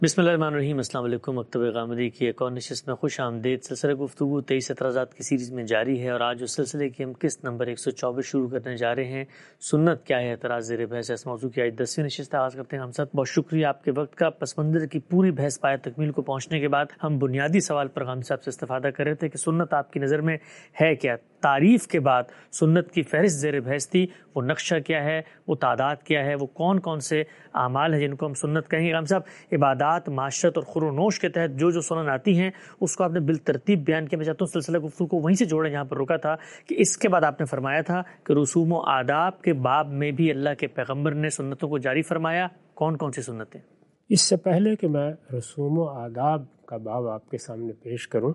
बिस्मिल्लाहिर्रहमानिर्रहीम। अस्सलाम वालेकुम। मकतब गामदी की एक और नशिस्त में खुश आमदीद। सिलसिला गुफ्तगू 23 एतराज़ात की सीरीज़ में जारी है और आज उस सिलसिले की हम किस्त नंबर 124 शुरू करने जा रहे हैं। सुन्नत क्या है, एतराज़ ज़ेर बहस। इस मौजू की आज 10वीं नशिस्त आगाज़ करते हैं। हम सब बहुत शुक्रिया आपके वक्त का। पस मंज़र की पूरी बहस पाया तकमील को पहुँचने के बाद हम बुनियादी सवाल पर गामदी साहब से इस्तिफ़ादा कर रहे थे कि सुन्नत आपकी नज़र में है क्या। तारीफ़ के बाद सुन्नत की फ़हरिस्त ज़ेर बहस थी। वो नक्शा क्या है, वो तादाद क्या है, वो कौन कौन से आमाल हैं जिनको हम सुन्नत कहेंगे। गामदी साहब, इबादात, माशरत और खुरोनोश के तहत जो जो सुनन आती हैं उसको आपने बिलतरतीब बयान किया। मैं चाहता हूँ सिलसिला गुफ्तगू को वहीं से जोड़ें जहाँ पर रुका था कि इसके बाद आपने फरमाया था कि रसूम व आदाब के बाब में भी अल्लाह के पैगम्बर ने सुन्नतों को जारी फरमाया। कौन कौन सी सुन्नतें? इससे पहले कि मैं रसूम व आदाब का बाब आपके सामने पेश करूँ,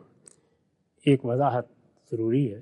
एक वजाहत ज़रूरी है।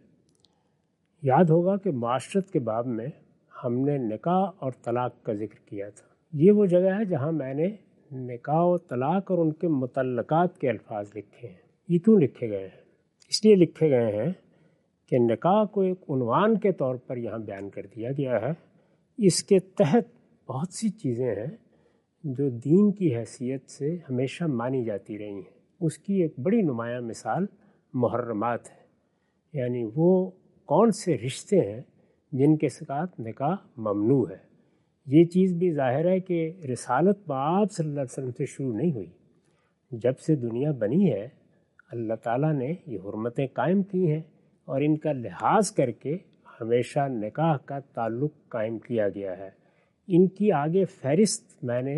याद होगा कि माशरत के बाब में हमने निकाह और तलाक़ का ज़िक्र किया था। ये वो जगह है जहाँ मैंने निकाह और तलाक़ और उनके मुतल्लक़ात के अल्फाज लिखे हैं। ये क्यों लिखे गए हैं? इसलिए लिखे गए हैं कि निकाह को एक उन्वान के तौर पर यहाँ बयान कर दिया गया है। इसके तहत बहुत सी चीज़ें हैं जो दीन की हैसियत से हमेशा मानी जाती रही हैं। उसकी एक बड़ी नुमायाँ मिसाल मुहर्रमात है, यानी वो कौन से रिश्ते हैं जिनके साथ निकाह ममनू है। ये चीज़ भी ज़ाहिर है कि रिसालत बाब सल्लल्लाहु अलैहि वसल्लम से शुरू नहीं हुई। जब से दुनिया बनी है अल्लाह ताला ने ये हुर्मतें कायम की हैं और इनका लिहाज करके हमेशा निकाह का ताल्लुक़ कायम किया गया है। इनकी आगे फहरिस्त मैंने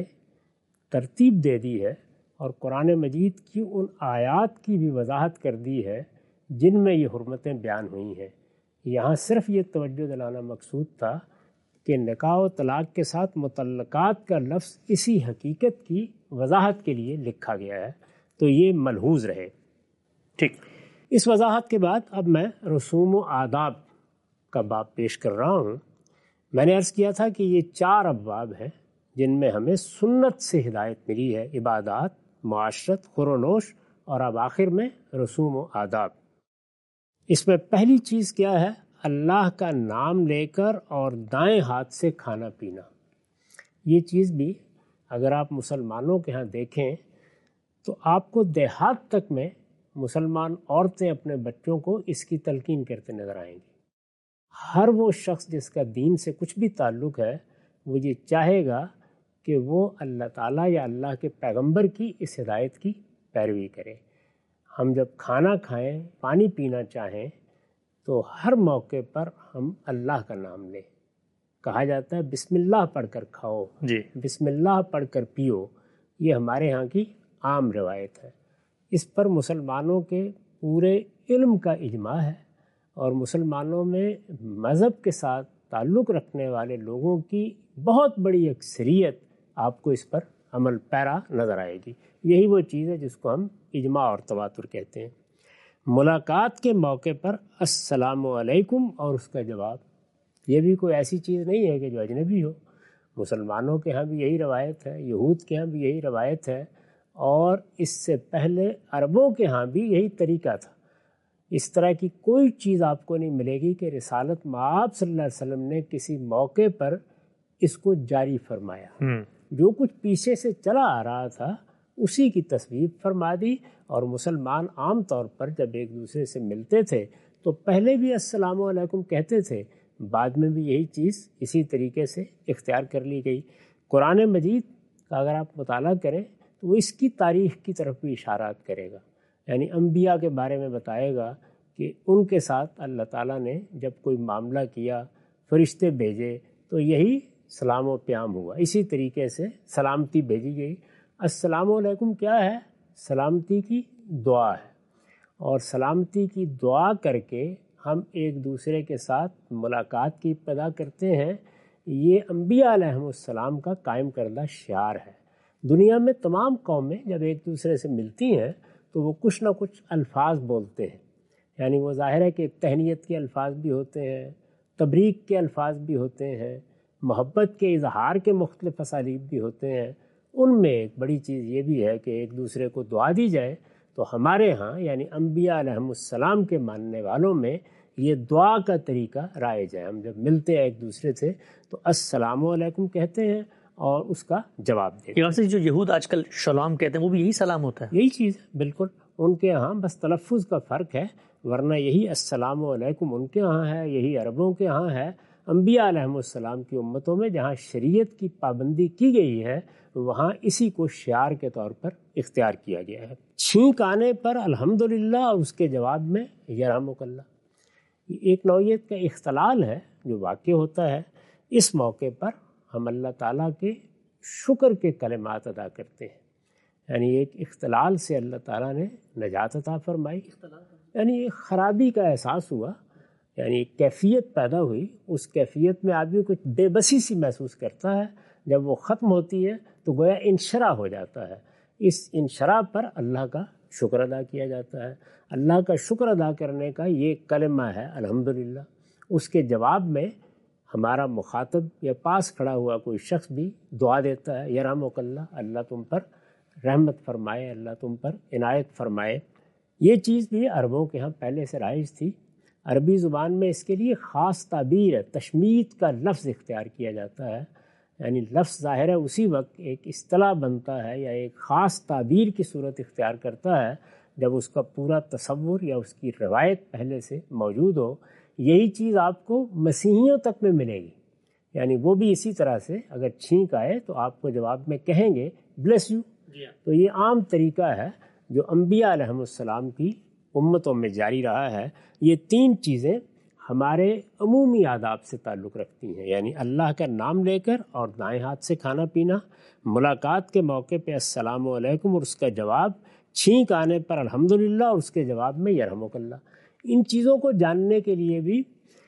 तरतीब दे दी है और कुरान मजीद की उन आयात की भी वजाहत कर दी है जिनमें ये हुर्मतें बयान हुई हैं। यहाँ सिर्फ ये तवज्जो दिलाना मकसूद था कि निकाह और तलाक़ के साथ मुतल्लक़ात का लफ्ज़ इसी हकीकत की वजाहत के लिए लिखा गया है, तो ये मलहूज़ रहे। ठीक, इस वजाहत के बाद अब मैं रसूम व आदाब का बाब पेश कर रहा हूँ। मैंने अर्ज़ किया था कि ये 4 अबवाब हैं जिनमें हमें सुन्नत से हिदायत मिली है। इबादात, मुआशरत, खुरोनोश और अब आखिर में रसूम व आदाब। इसमें पहली चीज़ क्या है? अल्लाह का नाम लेकर और दाएं हाथ से खाना पीना। ये चीज़ भी अगर आप मुसलमानों के यहाँ देखें तो आपको देहात तक में मुसलमान औरतें अपने बच्चों को इसकी तलकीन करते नज़र आएंगी। हर वो शख्स जिसका दीन से कुछ भी ताल्लुक़ है वो ये चाहेगा कि वो अल्लाह ताला या अल्लाह के पैगंबर की इस हिदायत की पैरवी करे। हम जब खाना खाएं, पानी पीना चाहें तो हर मौके पर हम अल्लाह का नाम लें। कहा जाता है बिस्मिल्लाह पढ़कर खाओ जी, बिस्मिल्लाह पढ़कर पियो। ये हमारे यहाँ की आम रवायत है। इस पर मुसलमानों के पूरे इल्म का इजमा है और मुसलमानों में मज़हब के साथ ताल्लुक़ रखने वाले लोगों की बहुत बड़ी अक्सरियत आपको इस पर अमल पैरा नज़र आएगी। यही वो चीज़ है जिसको हम इजमा और तवातुर कहते हैं। मुलाकात के मौके पर अस्सलामु अलैकुम और उसका जवाब, ये भी कोई ऐसी चीज़ नहीं है कि जो अजनबी हो। मुसलमानों के यहाँ भी यही रवायत है, यहूद के यहाँ भी यही रवायत है और इससे पहले अरबों के यहाँ भी यही तरीका था। इस तरह की कोई चीज़ आपको नहीं मिलेगी कि रिसालत माब सल्लल्लाहु अलैहि वसल्लम ने किसी मौके पर इसको जारी फरमाया। जो कुछ पीछे से चला आ रहा था उसी की तस्वीर फरमा दी। और मुसलमान आम तौर पर जब एक दूसरे से मिलते थे तो पहले भी अस्सलामु अलैकुम कहते थे, बाद में भी यही चीज़ इसी तरीके से इख्तियार कर ली गई। कुरान मजीद का अगर आप मुताला करें तो वो इसकी तारीख़ की तरफ भी इशारात करेगा, यानी अम्बिया के बारे में बताएगा कि उनके साथ अल्लाह ताला ने जब कोई मामला किया, फरिश्ते भेजे तो यही सलाम व प्याम हुआ। इसी तरीके से सलामती भेजी गई। अस्सलामु अलैकुम क्या है? सलामती की दुआ है और सलामती की दुआ करके हम एक दूसरे के साथ मुलाकात की पैदा करते हैं। ये अम्बिया अलैहिमुस्सलाम का कायम करदा शियार है। दुनिया में तमाम कौमें जब एक दूसरे से मिलती हैं तो वो कुछ ना कुछ अल्फाज बोलते हैं, यानी वो ज़ाहिर है कि तहनीत के अल्फाज भी होते हैं, तबरीक के अल्फाज भी होते हैं, मोहब्बत के इजहार के मुख्तलिफ असालीब भी होते हैं। उनमें एक बड़ी चीज़ ये भी है कि एक दूसरे को दुआ दी जाए। तो हमारे यहाँ यानी अम्बिया अलैहिमुस्सलाम के मानने वालों में ये दुआ का तरीका राइज है। हम जब मिलते हैं एक दूसरे से तो अस्सलामु अलैकुम कहते हैं اور اس کا جواب دے دیں۔ جو یہود آج کل شلام کہتے ہیں وہ بھی یہی سلام ہوتا ہے؟ یہی چیز ہے بالکل، ان کے ہاں بس تلفظ کا فرق ہے، ورنہ یہی السلام علیکم ان کے ہاں ہے، یہی عربوں کے ہاں ہے۔ انبیاء علیہم السلام کی امتوں میں جہاں شریعت کی پابندی کی گئی ہے وہاں اسی کو شعار کے طور پر اختیار کیا گیا ہے۔ چھینک آنے پر الحمدللہ اور اس کے جواب میں یرحمک اللہ، یہ ایک نوعیت کا اختلال ہے جو واقع ہوتا ہے۔ اس موقع پر ہم اللہ تعالیٰ کے شکر کے کلمات ادا کرتے ہیں، یعنی ایک اختلال سے اللہ تعالیٰ نے نجات عطا فرمائی، یعنی ایک خرابی کا احساس ہوا، یعنی ایک کیفیت پیدا ہوئی، اس کیفیت میں آدمی کچھ بے بسی سی محسوس کرتا ہے، جب وہ ختم ہوتی ہے تو گویا انشراح ہو جاتا ہے۔ اس انشراح پر اللہ کا شکر ادا کیا جاتا ہے۔ اللہ کا شکر ادا کرنے کا یہ کلمہ ہے الحمدللہ۔ اس کے جواب میں ہمارا مخاطب یا پاس کھڑا ہوا کوئی شخص بھی دعا دیتا ہے، یرحمک اللہ، اللہ تم پر رحمت فرمائے، اللہ تم پر عنایت فرمائے۔ یہ چیز بھی عربوں کے ہاں پہلے سے رائج تھی۔ عربی زبان میں اس کے لیے خاص تعبیر ہے، تشمیت کا لفظ اختیار کیا جاتا ہے، یعنی لفظ ظاہر ہے اسی وقت ایک اصطلاح بنتا ہے یا ایک خاص تعبیر کی صورت اختیار کرتا ہے جب اس کا پورا تصور یا اس کی روایت پہلے سے موجود ہو۔ یہی چیز آپ کو مسیحیوں تک میں ملے گی، یعنی وہ بھی اسی طرح سے اگر چھینک آئے تو آپ کو جواب میں کہیں گے بلیس یو۔ تو یہ عام طریقہ ہے جو انبیاء علیہم السلام کی امتوں میں جاری رہا ہے۔ یہ تین چیزیں ہمارے عمومی آداب سے تعلق رکھتی ہیں، یعنی اللہ کا نام لے کر اور دائیں ہاتھ سے کھانا پینا، ملاقات کے موقع پہ السلام علیکم اور اس کا جواب، چھینک آنے پر الحمدللہ اور اس کے جواب میں یرحمک اللہ۔ ان چیزوں کو جاننے کے لیے بھی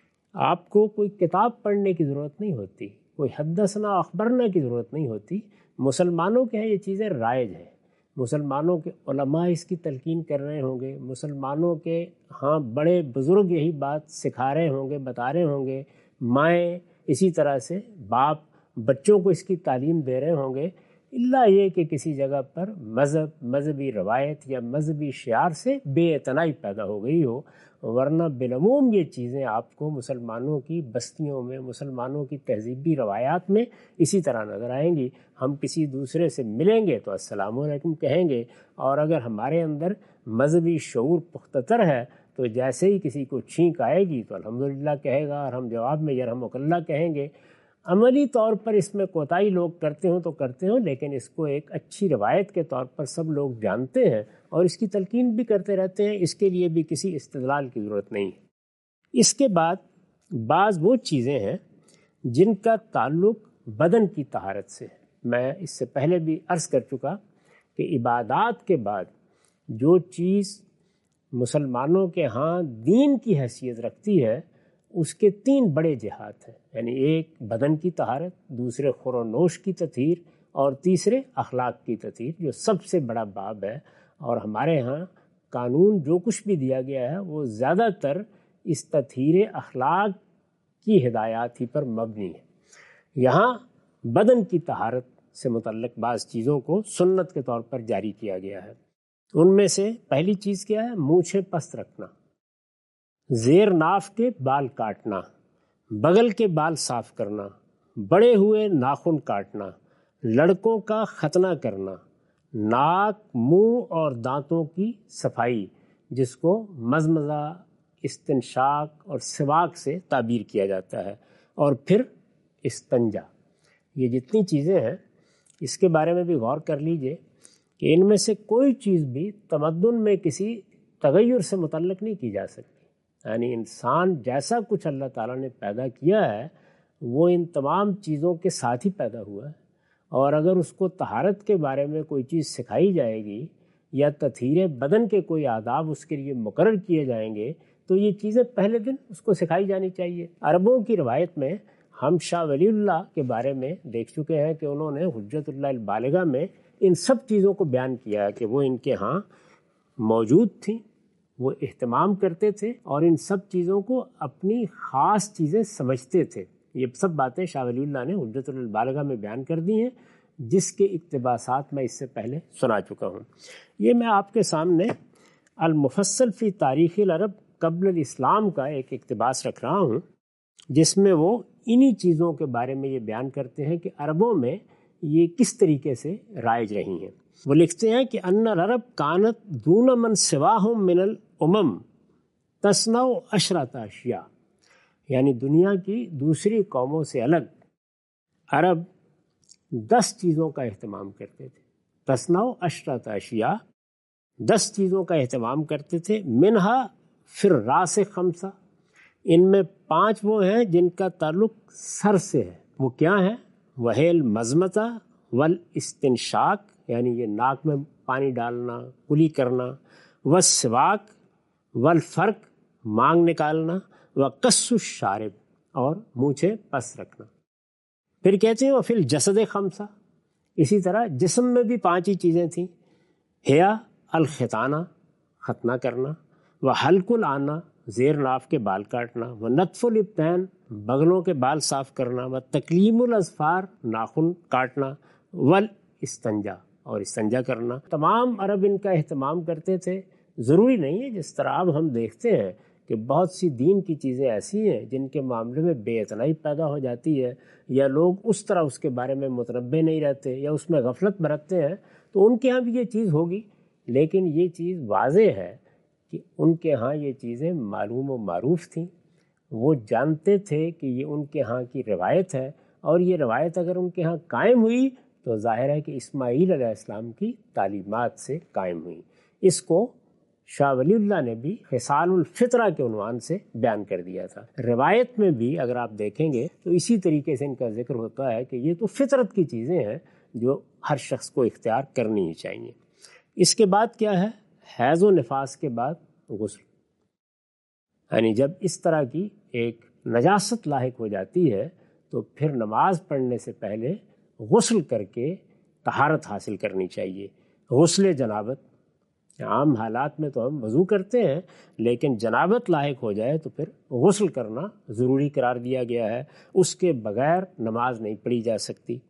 آپ کو کوئی کتاب پڑھنے کی ضرورت نہیں ہوتی، کوئی حدثنا اخبرنا کی ضرورت نہیں ہوتی۔ مسلمانوں کے ہیں یہ چیزیں رائج ہیں، مسلمانوں کے علماء اس کی تلقین کر رہے ہوں گے، مسلمانوں کے ہاں بڑے بزرگ یہی بات سکھا رہے ہوں گے، بتا رہے ہوں گے، مائیں اسی طرح سے باپ بچوں کو اس کی تعلیم دے رہے ہوں گے، اللہ یہ کہ کسی جگہ پر مذہبی روایت یا مذہبی شعار سے بے اعتنائی پیدا ہو گئی ہو، ورنہ بالعموم یہ چیزیں آپ کو مسلمانوں کی بستیوں میں، مسلمانوں کی تہذیبی روایات میں اسی طرح نظر آئیں گی۔ ہم کسی دوسرے سے ملیں گے تو السلام علیکم کہیں گے، اور اگر ہمارے اندر مذہبی شعور پختہ تر ہے تو جیسے ہی کسی کو چھینک آئے گی تو الحمدللہ کہے گا، اور ہم جواب میں یرحمک اللہ کہیں گے۔ عملی طور پر اس میں کوتاہی لوگ کرتے ہوں تو کرتے ہوں، لیکن اس کو ایک اچھی روایت کے طور پر سب لوگ جانتے ہیں اور اس کی تلقین بھی کرتے رہتے ہیں، اس کے لیے بھی کسی استدلال کی ضرورت نہیں ہے۔ اس کے بعد بعض وہ چیزیں ہیں جن کا تعلق بدن کی طہارت سے ہے۔ میں اس سے پہلے بھی عرض کر چکا کہ عبادات کے بعد جو چیز مسلمانوں کے ہاں دین کی حیثیت رکھتی ہے اس کے تین بڑے جہات ہیں، یعنی ایک بدن کی طہارت، دوسرے خور و نوش کی تطہیر، اور تیسرے اخلاق کی تطہیر، جو سب سے بڑا باب ہے۔ اور ہمارے ہاں قانون جو کچھ بھی دیا گیا ہے وہ زیادہ تر اس تطہیر اخلاق کی ہدایات ہی پر مبنی ہے۔ یہاں بدن کی طہارت سے متعلق بعض چیزوں کو سنت کے طور پر جاری کیا گیا ہے۔ ان میں سے پہلی چیز کیا ہے؟ مونچھیں پست رکھنا، زیر ناف کے بال کاٹنا، بغل کے بال صاف کرنا، بڑے ہوئے ناخن کاٹنا، لڑکوں کا ختنہ کرنا، ناک، منہ اور دانتوں کی صفائی، جس کو مزمزہ، استنشاق اور سواک سے تعبیر کیا جاتا ہے، اور پھر استنجا۔ یہ جتنی چیزیں ہیں اس کے بارے میں بھی غور کر لیجئے کہ ان میں سے کوئی چیز بھی تمدن میں کسی تغیر سے متعلق نہیں کی جا سکتی، یعنی انسان جیسا کچھ اللہ تعالیٰ نے پیدا کیا ہے وہ ان تمام چیزوں کے ساتھ ہی پیدا ہوا ہے، اور اگر اس کو طہارت کے بارے میں کوئی چیز سکھائی جائے گی یا تطہیر بدن کے کوئی آداب اس کے لیے مقرر کیے جائیں گے تو یہ چیزیں پہلے دن اس کو سکھائی جانی چاہیے۔ عربوں کی روایت میں ہم شاہ ولی اللہ کے بارے میں دیکھ چکے ہیں کہ انہوں نے حجت اللہ البالغہ میں ان سب چیزوں کو بیان کیا ہے کہ وہ ان کے ہاں موجود تھیں، وہ اہتمام کرتے تھے اور ان سب چیزوں کو اپنی خاص چیزیں سمجھتے تھے۔ یہ سب باتیں شاہ ولی اللہ نے حجت اللہ البالغہ میں بیان کر دی ہیں، جس کے اقتباسات میں اس سے پہلے سنا چکا ہوں۔ یہ میں آپ کے سامنے المفصل فی تاریخ العرب قبل الاسلام کا ایک اقتباس رکھ رہا ہوں، جس میں وہ انہی چیزوں کے بارے میں یہ بیان کرتے ہیں کہ عربوں میں یہ کس طریقے سے رائج رہی ہیں۔ وہ لکھتے ہیں کہ ان العرب کانت دون من سواہم من الامم تصنع عشرۃ اشیاء، یعنی دنیا کی دوسری قوموں سے الگ عرب 10 چیزوں کا اہتمام کرتے تھے۔ تصنع عشرۃ اشیاء، 10 چیزوں کا اہتمام کرتے تھے۔ منہا فی الراس خمسہ، ان میں 5 وہ ہیں جن کا تعلق سر سے ہے۔ وہ کیا ہیں؟ وہیل مزمتہ والاستنشاق، یعنی یہ ناک میں پانی ڈالنا، کلی کرنا، والسواک والفرق، مانگ نکالنا، وقص الشارب، اور مونچھیں پس رکھنا۔ پھر کہتے ہیں وفی الجسد خمسہ، اسی طرح جسم میں بھی 5 ہی چیزیں تھیں۔ حیا الختانہ، ختنہ کرنا، وحلق العانہ، زیر ناف کے بال کاٹنا، ونتف الابطین، بغلوں کے بال صاف کرنا، وتکلیم الاظفار، ناخن کاٹنا، والاستنجا، اور استنجا کرنا۔ تمام عرب ان کا اہتمام کرتے تھے۔ ضروری نہیں ہے، جس طرح اب ہم دیکھتے ہیں کہ بہت سی دین کی چیزیں ایسی ہیں جن کے معاملے میں بے اطلاعی پیدا ہو جاتی ہے، یا لوگ اس طرح اس کے بارے میں متنبہ نہیں رہتے یا اس میں غفلت برتتے ہیں، تو ان کے ہاں بھی یہ چیز ہوگی۔ لیکن یہ چیز واضح ہے کہ ان کے ہاں یہ چیزیں معلوم و معروف تھیں، وہ جانتے تھے کہ یہ ان کے ہاں کی روایت ہے، اور یہ روایت اگر ان کے ہاں قائم ہوئی تو ظاہر ہے کہ اسماعیل علیہ السلام کی تعلیمات سے قائم ہوئی۔ اس کو شاہ ولی اللہ نے بھی خصال الفطرہ کے عنوان سے بیان کر دیا تھا۔ روایت میں بھی اگر آپ دیکھیں گے تو اسی طریقے سے ان کا ذکر ہوتا ہے کہ یہ تو فطرت کی چیزیں ہیں جو ہر شخص کو اختیار کرنی ہی چاہیے۔ اس کے بعد کیا ہے؟ حیض و نفاس کے بعد غسل، یعنی جب اس طرح کی ایک نجاست لاحق ہو جاتی ہے تو پھر نماز پڑھنے سے پہلے غسل کر کے طہارت حاصل کرنی چاہیے۔ غسل جنابت، عام حالات میں تو ہم وضو کرتے ہیں، لیکن جنابت لاحق ہو جائے تو پھر غسل کرنا ضروری قرار دیا گیا ہے، اس کے بغیر نماز نہیں پڑھی جا سکتی۔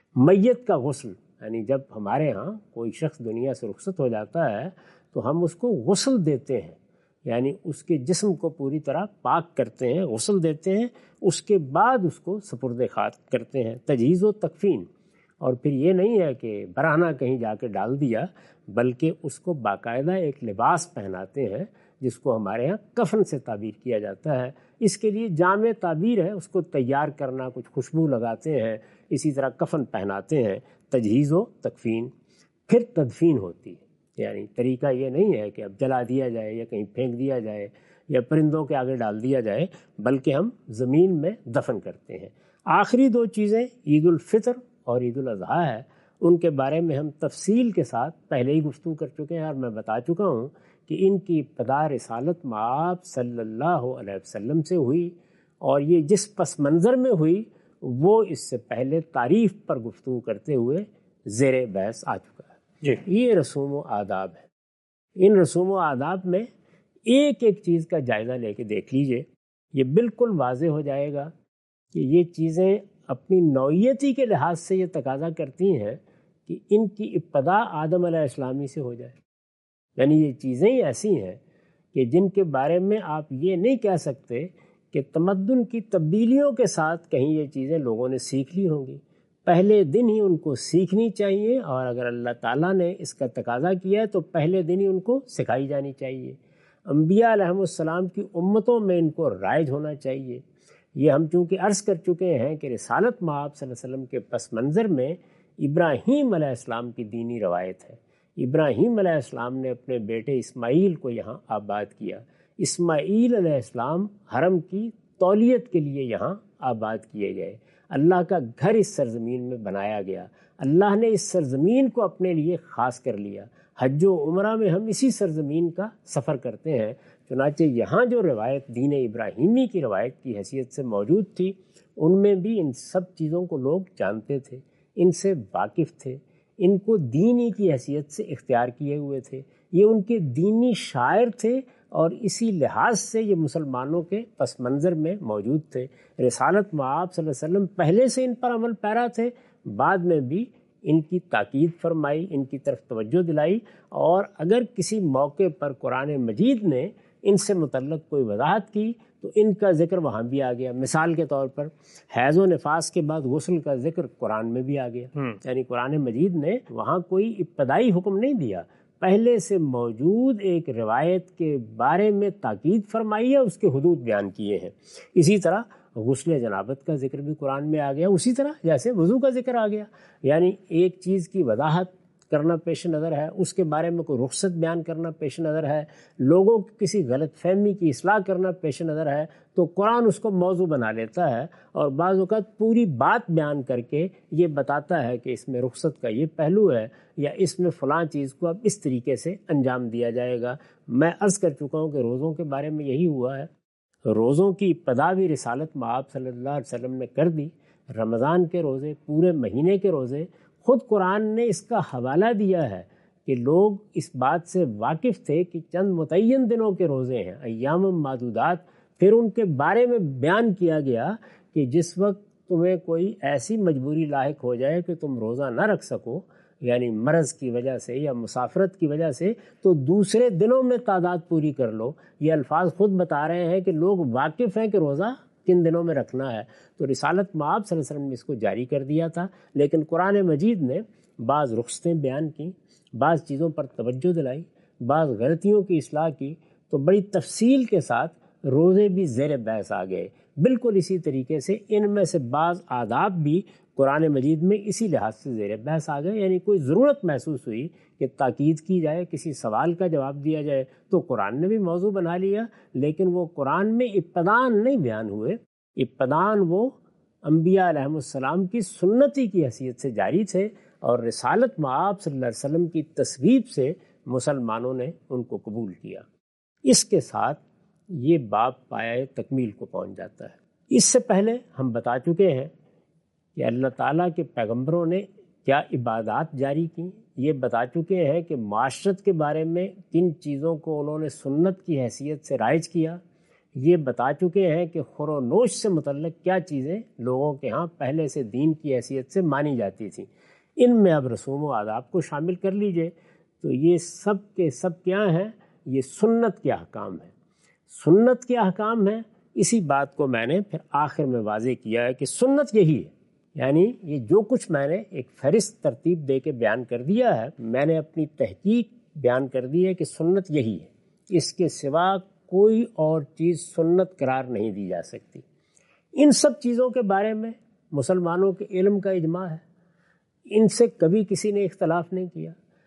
میت کا غسل، یعنی جب ہمارے ہاں کوئی شخص دنیا سے رخصت ہو جاتا ہے تو ہم اس کو غسل دیتے ہیں، یعنی اس کے جسم کو پوری طرح پاک کرتے ہیں، غسل دیتے ہیں، اس کے بعد اس کو سپرد خاک کرتے ہیں، تجہیز و تکفین۔ اور پھر یہ نہیں ہے کہ برہنہ کہیں جا کے ڈال دیا، بلکہ اس کو باقاعدہ ایک لباس پہناتے ہیں جس کو ہمارے ہاں کفن سے تعبیر کیا جاتا ہے۔ اس کے لیے جامع تعبیر ہے، اس کو تیار کرنا، کچھ خوشبو لگاتے ہیں، اسی طرح کفن پہناتے ہیں، تجہیز و تکفین۔ پھر تدفین ہوتی ہے، یعنی طریقہ یہ نہیں ہے کہ اب جلا دیا جائے یا کہیں پھینک دیا جائے یا پرندوں کے آگے ڈال دیا جائے، بلکہ ہم زمین میں دفن کرتے ہیں۔ آخری 2 چیزیں عید الفطر اور عید الاضحیٰ ہے، ان کے بارے میں ہم تفصیل کے ساتھ پہلے ہی گفتگو کر چکے ہیں، اور میں بتا چکا ہوں کہ ان کی ابتدا رسالت مآب صلی اللہ علیہ وسلم سے ہوئی، اور یہ جس پس منظر میں ہوئی وہ اس سے پہلے تعریف پر گفتگو کرتے ہوئے زیر بحث آ چکا ہے۔ جی، یہ رسوم و آداب ہے۔ ان رسوم و آداب میں ایک ایک چیز کا جائزہ لے کے دیکھ لیجئے، یہ بالکل واضح ہو جائے گا کہ یہ چیزیں اپنی نوعیتی کے لحاظ سے یہ تقاضا کرتی ہیں کہ ان کی ابتدا آدم علیہ السلامی سے ہو جائے۔ یعنی یہ چیزیں ہی ایسی ہیں کہ جن کے بارے میں آپ یہ نہیں کہہ سکتے کہ تمدن کی تبدیلیوں کے ساتھ کہیں یہ چیزیں لوگوں نے سیکھ لی ہوں گی، پہلے دن ہی ان کو سیکھنی چاہیے، اور اگر اللہ تعالیٰ نے اس کا تقاضا کیا ہے تو پہلے دن ہی ان کو سکھائی جانی چاہیے۔ انبیاء علیہم السلام کی امتوں میں ان کو رائج ہونا چاہیے۔ یہ ہم چونکہ عرض کر چکے ہیں کہ رسالت مآب صلی اللہ علیہ وسلم کے پس منظر میں ابراہیم علیہ السلام کی دینی روایت ہے۔ ابراہیم علیہ السلام نے اپنے بیٹے اسماعیل کو یہاں آباد کیا، اسماعیل علیہ السلام حرم کی تولیت کے لیے یہاں آباد کیے گئے، اللہ کا گھر اس سرزمین میں بنایا گیا، اللہ نے اس سرزمین کو اپنے لیے خاص کر لیا۔ حج و عمرہ میں ہم اسی سرزمین کا سفر کرتے ہیں، چنانچہ یہاں جو روایت دین ابراہیمی کی روایت کی حیثیت سے موجود تھی، ان میں بھی ان سب چیزوں کو لوگ جانتے تھے، ان سے واقف تھے، ان کو دینی کی حیثیت سے اختیار کیے ہوئے تھے، یہ ان کے دینی شاعر تھے، اور اسی لحاظ سے یہ مسلمانوں کے پس منظر میں موجود تھے۔ رسالت مآب صلی اللہ علیہ وسلم پہلے سے ان پر عمل پیرا تھے، بعد میں بھی ان کی تاکید فرمائی، ان کی طرف توجہ دلائی، اور اگر کسی موقع پر قرآن مجید نے ان سے متعلق کوئی وضاحت کی تو ان کا ذکر وہاں بھی آ گیا. مثال کے طور پر حیض و نفاس کے بعد غسل کا ذکر قرآن میں بھی آ گیا. یعنی قرآن مجید نے وہاں کوئی ابتدائی حکم نہیں دیا، پہلے سے موجود ایک روایت کے بارے میں تاکید فرمائی ہے، اس کے حدود بیان کیے ہیں. اسی طرح غسل جنابت کا ذکر بھی قرآن میں آ گیا، اسی طرح جیسے وضو کا ذکر آ گیا. یعنی ایک چیز کی وضاحت کرنا پیش نظر ہے، اس کے بارے میں کوئی رخصت بیان کرنا پیش نظر ہے، لوگوں کی کسی غلط فہمی کی اصلاح کرنا پیش نظر ہے، تو قرآن اس کو موضوع بنا لیتا ہے اور بعض اوقات پوری بات بیان کر کے یہ بتاتا ہے کہ اس میں رخصت کا یہ پہلو ہے یا اس میں فلاں چیز کو اب اس طریقے سے انجام دیا جائے گا. میں عرض کر چکا ہوں کہ روزوں کے بارے میں یہی ہوا ہے. روزوں کی ابتدا بھی رسالت مآب صلی اللہ علیہ وسلم نے کر دی. رمضان کے روزے، پورے مہینے کے روزے، خود قرآن نے اس کا حوالہ دیا ہے کہ لوگ اس بات سے واقف تھے کہ چند متعین دنوں کے روزے ہیں، ایام معدودات. پھر ان کے بارے میں بیان کیا گیا کہ جس وقت تمہیں کوئی ایسی مجبوری لاحق ہو جائے کہ تم روزہ نہ رکھ سکو، یعنی مرض کی وجہ سے یا مسافرت کی وجہ سے، تو دوسرے دنوں میں تعداد پوری کر لو. یہ الفاظ خود بتا رہے ہیں کہ لوگ واقف ہیں کہ روزہ کن دنوں میں رکھنا ہے. تو رسالت مآب صلی اللہ علیہ وسلم نے اس کو جاری کر دیا تھا، لیکن قرآن مجید نے بعض رخصتیں بیان کی، بعض چیزوں پر توجہ دلائی، بعض غلطیوں کی اصلاح کی، تو بڑی تفصیل کے ساتھ روزے بھی زیر بحث آ گئے. بالکل اسی طریقے سے ان میں سے بعض آداب بھی قرآن مجید میں اسی لحاظ سے زیر بحث آ گئے. یعنی کوئی ضرورت محسوس ہوئی کہ تاکید کی جائے، کسی سوال کا جواب دیا جائے، تو قرآن نے بھی موضوع بنا لیا. لیکن وہ قرآن میں ابتداً نہیں بیان ہوئے، ابتداً وہ انبیاء علیہم السلام کی سنتی کی حیثیت سے جاری تھے، اور رسالت مآب صلی اللہ علیہ وسلم کی تصویب سے مسلمانوں نے ان کو قبول کیا. اس کے ساتھ یہ باب پایہ تکمیل کو پہنچ جاتا ہے. اس سے پہلے ہم بتا چکے ہیں کہ اللہ تعالیٰ کے پیغمبروں نے کیا عبادات جاری کی، یہ بتا چکے ہیں کہ معاشرت کے بارے میں کن چیزوں کو انہوں نے سنت کی حیثیت سے رائج کیا، یہ بتا چکے ہیں کہ خور و نوش سے متعلق کیا چیزیں لوگوں کے ہاں پہلے سے دین کی حیثیت سے مانی جاتی تھیں. ان میں اب رسوم و آداب کو شامل کر لیجئے. تو یہ سب کے سب کیا ہیں؟ یہ سنت کے احکام ہیں. سنت کے احکام ہیں. اسی بات کو میں نے پھر آخر میں واضح کیا ہے کہ سنت یہی ہے. یعنی یہ جو کچھ میں نے ایک فہرست ترتیب دے کے بیان کر دیا ہے، میں نے اپنی تحقیق بیان کر دی ہے کہ سنت یہی ہے. اس کے سوا کوئی اور چیز سنت قرار نہیں دی جا سکتی. ان سب چیزوں کے بارے میں مسلمانوں کے علم کا اجماع ہے، ان سے کبھی کسی نے اختلاف نہیں کیا.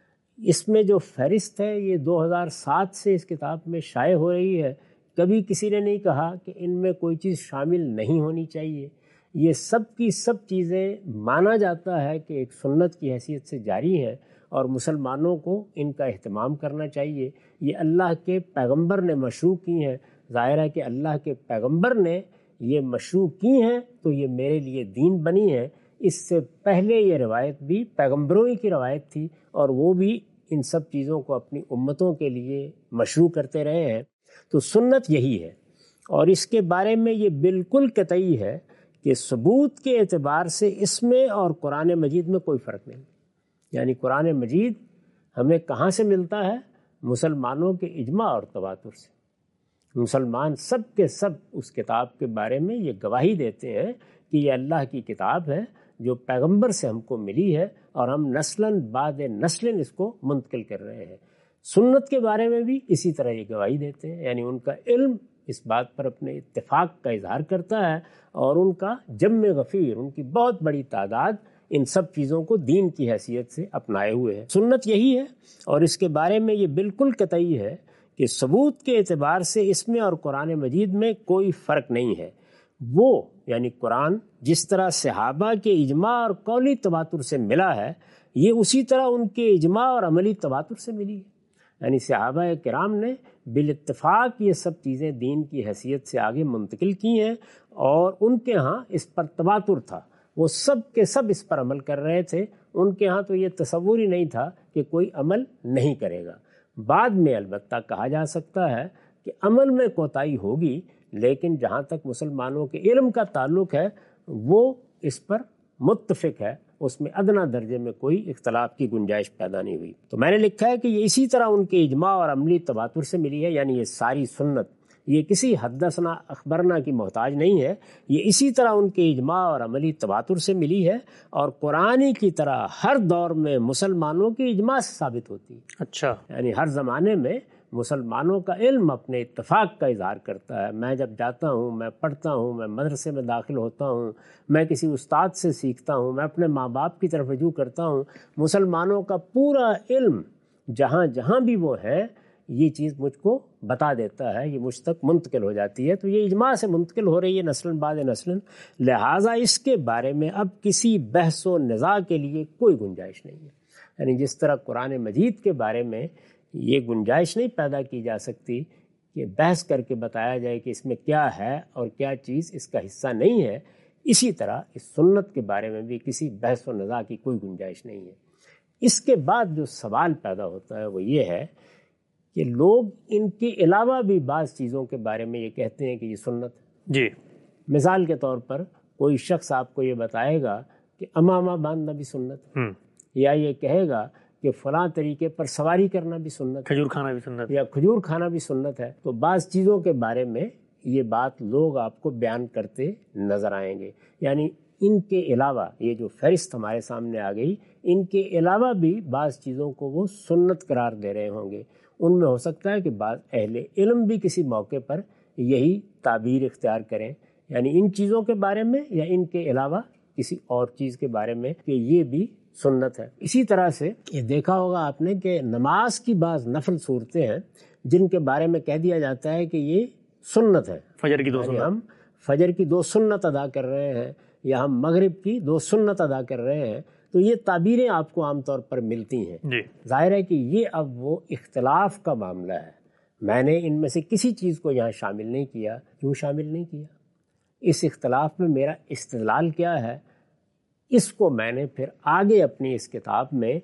اس میں جو فہرست ہے یہ 2007 سے اس کتاب میں شائع ہو رہی ہے. کبھی کسی نے نہیں کہا کہ ان میں کوئی چیز شامل نہیں ہونی چاہیے. یہ سب کی سب چیزیں مانا جاتا ہے کہ ایک سنت کی حیثیت سے جاری ہے اور مسلمانوں کو ان کا اہتمام کرنا چاہیے. یہ اللہ کے پیغمبر نے مشروع کی ہیں. ظاہر ہے کہ اللہ کے پیغمبر نے یہ مشروع کی ہیں تو یہ میرے لیے دین بنی ہے. اس سے پہلے یہ روایت بھی پیغمبروں ہی کی روایت تھی اور وہ بھی ان سب چیزوں کو اپنی امتوں کے لیے مشروع کرتے رہے ہیں. تو سنت یہی ہے. اور اس کے بارے میں یہ بالکل قطعی ہے کہ ثبوت کے اعتبار سے اس میں اور قرآن مجید میں کوئی فرق نہیں. یعنی قرآن مجید ہمیں کہاں سے ملتا ہے؟ مسلمانوں کے اجماع اور تواتر سے. مسلمان سب کے سب اس کتاب کے بارے میں یہ گواہی دیتے ہیں کہ یہ اللہ کی کتاب ہے جو پیغمبر سے ہم کو ملی ہے اور ہم نسلاً بعد نسلاً اس کو منتقل کر رہے ہیں. سنت کے بارے میں بھی اسی طرح یہ گواہی دیتے ہیں. یعنی ان کا علم اس بات پر اپنے اتفاق کا اظہار کرتا ہے اور ان کا جمع غفیر، ان کی بہت بڑی تعداد ان سب چیزوں کو دین کی حیثیت سے اپنائے ہوئے ہے. سنت یہی ہے اور اس کے بارے میں یہ بالکل قطعی ہے کہ ثبوت کے اعتبار سے اس میں اور قرآن مجید میں کوئی فرق نہیں ہے. وہ یعنی قرآن جس طرح صحابہ کے اجماع اور قولی تواتر سے ملا ہے، یہ اسی طرح ان کے اجماع اور عملی تواتر سے ملی ہے. یعنی صحابہ کرام نے بالاتفاق یہ سب چیزیں دین کی حیثیت سے آگے منتقل کی ہیں اور ان کے ہاں اس پر تواتر تھا. وہ سب کے سب اس پر عمل کر رہے تھے. ان کے ہاں تو یہ تصور ہی نہیں تھا کہ کوئی عمل نہیں کرے گا. بعد میں البتہ کہا جا سکتا ہے کہ عمل میں کوتاہی ہوگی، لیکن جہاں تک مسلمانوں کے علم کا تعلق ہے وہ اس پر متفق ہے اس میں ادنا درجے میں کوئی اختلاف کی گنجائش پیدا نہیں ہوئی۔ تو میں نے لکھا ہے کہ یہ اسی طرح ان کے اجماع اور عملی تواتر سے ملی ہے، یعنی یہ ساری سنت یہ کسی حدثنا اخبرنا کی محتاج نہیں ہے، یہ اسی طرح ان کے اجماع اور عملی تواتر سے ملی ہے اور قرآن کی طرح ہر دور میں مسلمانوں کے اجماع سے ثابت ہوتی ہے۔ اچھا، یعنی ہر زمانے میں مسلمانوں کا علم اپنے اتفاق کا اظہار کرتا ہے۔ میں جب جاتا ہوں، میں پڑھتا ہوں، میں مدرسے میں داخل ہوتا ہوں، میں کسی استاد سے سیکھتا ہوں، میں اپنے ماں باپ کی طرف رجوع کرتا ہوں، مسلمانوں کا پورا علم جہاں جہاں بھی وہ ہے یہ چیز مجھ کو بتا دیتا ہے، یہ مجھ تک منتقل ہو جاتی ہے۔ تو یہ اجماع سے منتقل ہو رہی ہے نسلاً بعد نسلاً، لہٰذا اس کے بارے میں اب کسی بحث و نزاع کے لیے کوئی گنجائش نہیں ہے۔ یعنی جس طرح قرآن مجید کے بارے میں یہ گنجائش نہیں پیدا کی جا سکتی کہ بحث کر کے بتایا جائے کہ اس میں کیا ہے اور کیا چیز اس کا حصہ نہیں ہے، اسی طرح اس سنت کے بارے میں بھی کسی بحث و نزاع کی کوئی گنجائش نہیں ہے۔ اس کے بعد جو سوال پیدا ہوتا ہے وہ یہ ہے کہ لوگ ان کے علاوہ بھی بعض چیزوں کے بارے میں یہ کہتے ہیں کہ یہ سنت ہے۔ جی، مثال کے طور پر کوئی شخص آپ کو یہ بتائے گا کہ امامہ باندھنا بھی سنت ہے، یا یہ کہے گا کہ فلاں طریقے پر سواری کرنا بھی سنت ہے، کھجور کھانا بھی سنت ہے، یا کھجور کھانا بھی سنت ہے۔ تو بعض چیزوں کے بارے میں یہ بات لوگ آپ کو بیان کرتے نظر آئیں گے، یعنی ان کے علاوہ یہ جو فہرست ہمارے سامنے آ گئی، ان کے علاوہ بھی بعض چیزوں کو وہ سنت قرار دے رہے ہوں گے۔ ان میں ہو سکتا ہے کہ بعض اہل علم بھی کسی موقع پر یہی تعبیر اختیار کریں، یعنی ان چیزوں کے بارے میں یا ان کے علاوہ کسی اور چیز کے بارے میں کہ یہ بھی سنت ہے۔ اسی طرح سے یہ دیکھا ہوگا آپ نے کہ نماز کی بعض نفل صورتیں ہیں جن کے بارے میں کہہ دیا جاتا ہے کہ یہ سنت ہے، فجر کی 2 یعنی سنت، ہم فجر کی 2 سنت ادا کر رہے ہیں یا ہم مغرب کی 2 سنت ادا کر رہے ہیں، تو یہ تعبیریں آپ کو عام طور پر ملتی ہیں۔ جی، ظاہر ہے کہ یہ اب وہ اختلاف کا معاملہ ہے، میں نے ان میں سے کسی چیز کو یہاں شامل نہیں کیا۔ کیوں شامل نہیں کیا؟ اس اختلاف میں میرا استدلال کیا ہے، اس کو میں نے پھر آگے اپنی اس کتاب میں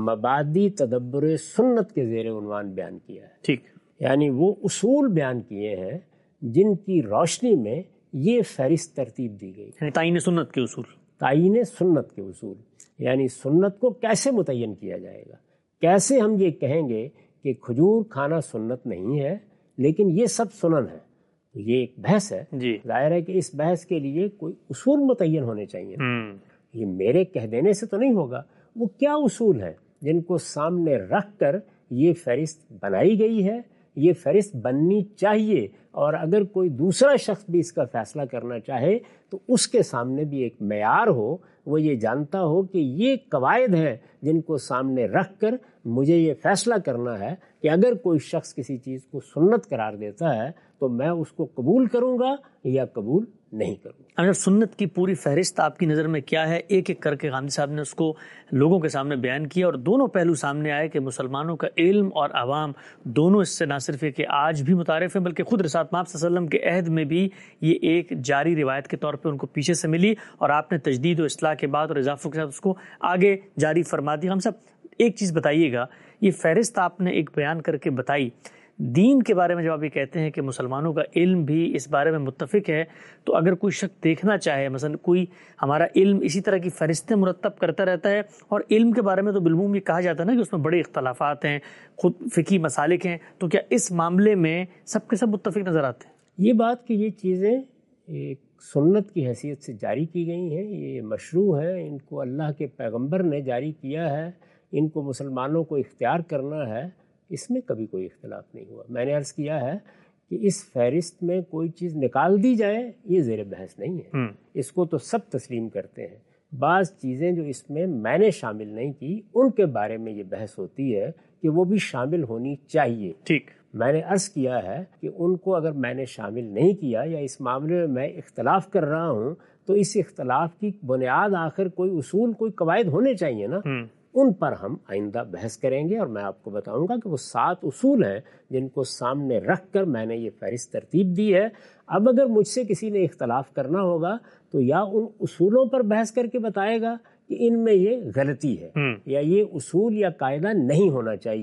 مبادی تدبر سنت کے زیر عنوان بیان کیا ہے۔ ٹھیک، یعنی وہ اصول بیان کیے ہیں جن کی روشنی میں یہ فہرست ترتیب دی گئی، یعنی تعین سنت کے اصول، تعین سنت کے اصول، یعنی سنت کو کیسے متعین کیا جائے گا، کیسے ہم یہ کہیں گے کہ کھجور کھانا سنت نہیں ہے لیکن یہ سب سنن ہے۔ یہ ایک بحث ہے، جی، ظاہر ہے کہ اس بحث کے لیے کوئی اصول متعین ہونے چاہیے، یہ میرے کہہ دینے سے تو نہیں ہوگا۔ وہ کیا اصول ہیں جن کو سامنے رکھ کر یہ فہرست بنائی گئی ہے، یہ فہرست بننی چاہیے، اور اگر کوئی دوسرا شخص بھی اس کا فیصلہ کرنا چاہے تو اس کے سامنے بھی ایک معیار ہو، وہ یہ جانتا ہو کہ یہ قواعد ہیں جن کو سامنے رکھ کر مجھے یہ فیصلہ کرنا ہے کہ اگر کوئی شخص کسی چیز کو سنت قرار دیتا ہے تو میں اس کو قبول کروں گا یا قبول نہیں کروں گا۔ اگر سنت کی پوری فہرست آپ کی نظر میں کیا ہے، ایک ایک کر کے غامدی صاحب نے اس کو لوگوں کے سامنے بیان کیا اور دونوں پہلو سامنے آئے کہ مسلمانوں کا علم اور عوام دونوں اس سے نہ صرف ہے کہ آج بھی متعارف ہیں بلکہ خود رسالت مآب صلی اللہ علیہ وسلم کے عہد میں بھی یہ ایک جاری روایت کے طور پہ ان کو پیچھے سے ملی، اور آپ نے تجدید و اصلاح کے بعد اور اضافوں کے ساتھ اس کو آگے جاری فرما دی۔ ہم سب ایک چیز بتائیے گا، یہ فہرست آپ نے ایک بیان کر کے بتائی، دین کے بارے میں جب آپ یہ کہتے ہیں کہ مسلمانوں کا علم بھی اس بارے میں متفق ہے، تو اگر کوئی شخص دیکھنا چاہے، مثلا کوئی ہمارا علم اسی طرح کی فہرستیں مرتب کرتا رہتا ہے، اور علم کے بارے میں تو بالعموم یہ کہا جاتا ہے نا کہ اس میں بڑے اختلافات ہیں، خود فقہی مسالک ہیں، تو کیا اس معاملے میں سب کے سب متفق نظر آتے ہیں؟ یہ بات کہ یہ چیزیں ایک سنت کی حیثیت سے جاری کی گئی ہیں، یہ مشروع ہیں، ان کو اللہ کے پیغمبر نے جاری کیا ہے، ان کو مسلمانوں کو اختیار کرنا ہے، اس میں کبھی کوئی اختلاف نہیں ہوا۔ میں نے عرض کیا ہے کہ اس فہرست میں کوئی چیز نکال دی جائے یہ زیر بحث نہیں ہے، اس کو تو سب تسلیم کرتے ہیں۔ بعض چیزیں جو اس میں نے شامل نہیں کی ان کے بارے میں یہ بحث ہوتی ہے کہ وہ بھی شامل ہونی چاہیے۔ ٹھیک، میں نے عرض کیا ہے کہ ان کو اگر میں نے شامل نہیں کیا یا اس معاملے میں اختلاف کر رہا ہوں تو اس اختلاف کی بنیاد آخر کوئی اصول، کوئی قواعد ہونے چاہیے نا، ان پر ہم آئندہ بحث کریں گے، اور میں آپ کو بتاؤں گا کہ وہ 7 اصول ہیں جن کو سامنے رکھ کر میں نے یہ فہرست ترتیب دی ہے۔ اب اگر مجھ سے کسی نے اختلاف کرنا ہوگا تو یا ان اصولوں پر بحث کر کے بتائے گا کہ ان میں یہ غلطی ہے یا یہ اصول یا قاعدہ نہیں ہونا چاہیے،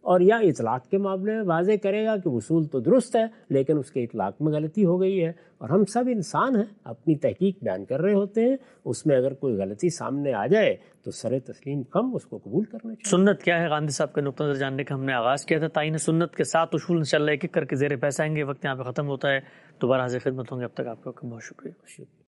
اور یا اطلاق کے معاملے میں واضح کرے گا کہ وصول تو درست ہے لیکن اس کے اطلاق میں غلطی ہو گئی ہے. اور ہم سب انسان ہیں، اپنی تحقیق بیان کر رہے ہوتے ہیں، اس میں اگر کوئی غلطی سامنے آ جائے تو سر تسلیم خم اس کو قبول کرنا چاہیے. سنت کیا ہے، غامدی صاحب کا نقطہ نظر جاننے کا ہم نے آغاز کیا تھا. تعین سنت کے 7 اصول انشاءاللہ ایک ایک کر کے زیر بحث آئیں گے. وقت یہاں پہ ختم ہوتا ہے، دوبارہ حاضر خدمت ہوں گے. اب تک آپ کا بہت شکریہ.